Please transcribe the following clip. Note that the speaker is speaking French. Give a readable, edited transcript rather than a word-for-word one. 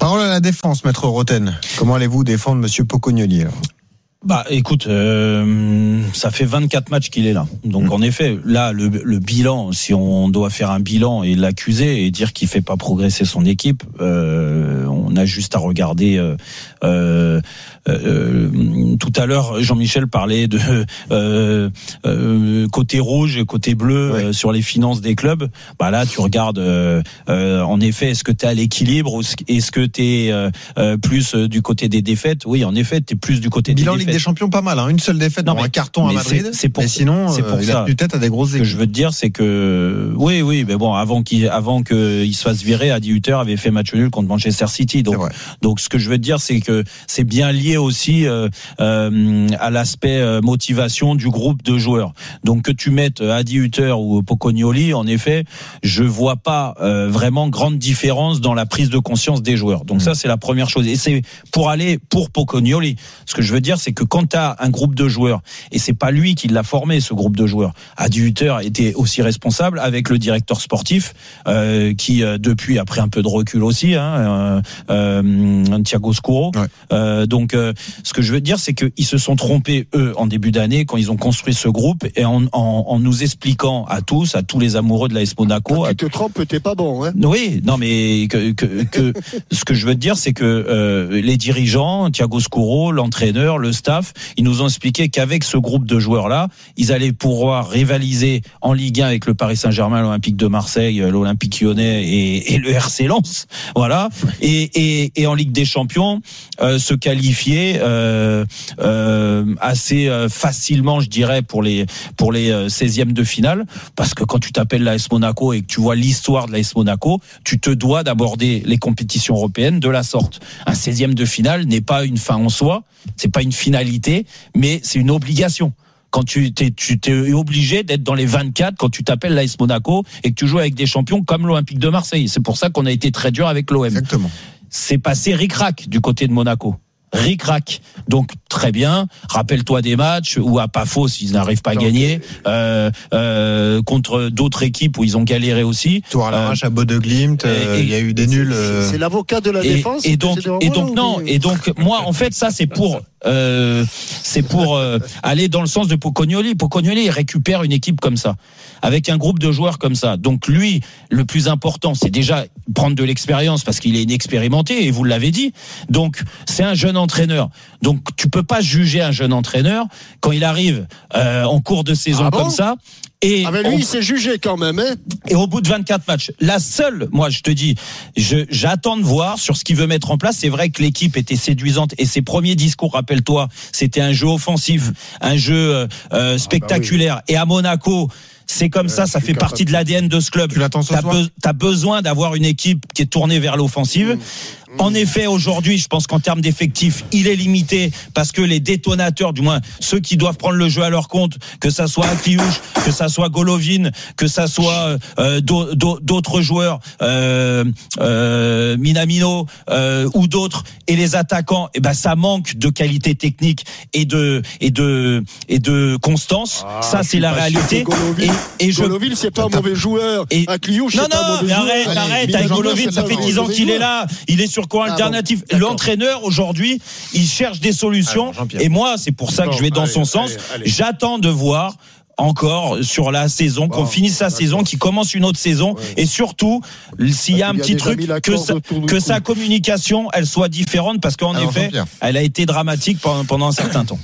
Parole à la défense, Maître Roten. Comment allez-vous défendre Monsieur Pocognoli alors ? Écoute, ça fait 24 matchs qu'il est là. Donc en effet, là le bilan, si on doit faire un bilan et l'accuser et dire qu'il fait pas progresser son équipe, on a juste à regarder. Tout à l'heure, Jean-Michel parlait de côté rouge et côté bleu sur les finances des clubs. Là, tu regardes. En effet, est-ce que tu es à l'équilibre ou est-ce que tu es plus du côté des défaites ? Oui, en effet, tu es plus du côté des défaites. Ligue des Champions, pas mal. Une seule défaite, un carton à Madrid. Mais sinon, il a tenu tête à des grosses équipes. Ce que je veux te dire, c'est que oui, mais bon, avant qu'il se fasse virer, Adi Hütter avait fait match nul contre Manchester City. Donc, ce que je veux te dire, c'est que c'est bien lié aussi à l'aspect motivation du groupe de joueurs. Donc, que tu mettes Adi Hütter ou Pocognoli, en effet, je vois pas vraiment grande différence dans la prise de conscience des joueurs. Donc ça, c'est la première chose. Et c'est pour aller pour Pocognoli. Ce que je veux dire, c'est que quand tu as un groupe de joueurs, et c'est pas lui qui l'a formé, ce groupe de joueurs, Adi Hütter était aussi responsable avec le directeur sportif qui depuis a pris un peu de recul aussi, Thiago Scuro. Donc ce que je veux dire, c'est qu'ils se sont trompés eux en début d'année quand ils ont construit ce groupe et en nous expliquant à tous les amoureux de l'AS Monaco. Tu te trompes, t'es pas bon, hein. Oui, non, mais que ce que je veux te dire, c'est que les dirigeants, Thiago Scuro, l'entraîneur, le staff, ils nous ont expliqué qu'avec ce groupe de joueurs-là, ils allaient pouvoir rivaliser en Ligue 1 avec le Paris Saint-Germain, l'Olympique de Marseille, l'Olympique Lyonnais et le RC Lens, voilà. Et en Ligue des Champions, se qualifier assez facilement, je dirais, pour les 16e de finale, parce que quand tu t'appelles l'AS Monaco et que tu vois l'histoire de l'AS Monaco, tu te dois d'aborder les compétitions européennes de la sorte. Un 16e de finale n'est pas une fin en soi, c'est pas une finalité, mais c'est une obligation. Quand tu t'es obligé d'être dans les 24 quand tu t'appelles l'AS Monaco et que tu joues avec des champions comme l'Olympique de Marseille. C'est pour ça qu'on a été très dur avec l'OM. Exactement. C'est passé ric-rac du côté de Monaco. Ric-rac. Donc très bien, rappelle-toi des matchs où à Pafos ils n'arrivent pas à gagner contre d'autres équipes où ils ont galéré aussi. Tour à l'arrache à Bodeglimt, il y a eu des nuls. C'est l'avocat de la défense. Et donc moi en fait ça c'est pour aller dans le sens de Pocognoli. Pocognoli il récupère une équipe comme ça, avec un groupe de joueurs comme ça. Donc lui, le plus important, c'est déjà prendre de l'expérience parce qu'il est inexpérimenté et vous l'avez dit. Donc c'est un jeune entraîneur. Donc tu peux pas juger un jeune entraîneur quand il arrive en cours de saison comme ça. Et lui, il s'est jugé quand même, hein. Et au bout de 24 matchs, la seule, moi je te dis, j'attends de voir sur ce qu'il veut mettre en place. C'est vrai que l'équipe était séduisante et ses premiers discours, rappelle-toi, c'était un jeu offensif, un jeu spectaculaire. Et à Monaco, c'est comme ça fait partie de l'ADN de ce club. Tu l'attends ce soir ? T'as besoin d'avoir une équipe qui est tournée vers l'offensive. En effet, aujourd'hui, je pense qu'en termes d'effectifs, il est limité parce que les détonateurs, du moins ceux qui doivent prendre le jeu à leur compte, que ça soit Akliouche, que ça soit Golovin, que ça soit d'autres joueurs, Minamino ou d'autres, et les attaquants, ça manque de qualité technique et de constance. Ça, c'est la réalité. Golovin, c'est pas un mauvais joueur. Akliouche, c'est pas un mauvais joueur. Arrête, avec Golovin, ça fait 10 ans qu'il est là. Il est sur quoi alternatif. L'entraîneur aujourd'hui, il cherche des solutions. Et moi, c'est pour ça que je vais dans son sens. J'attends de voir encore sur la saison, qu'on finisse sa saison, qu'il commence une autre saison, et surtout s'il y a un petit truc, que sa communication elle soit différente, parce qu'en effet elle a été dramatique pendant un certain temps.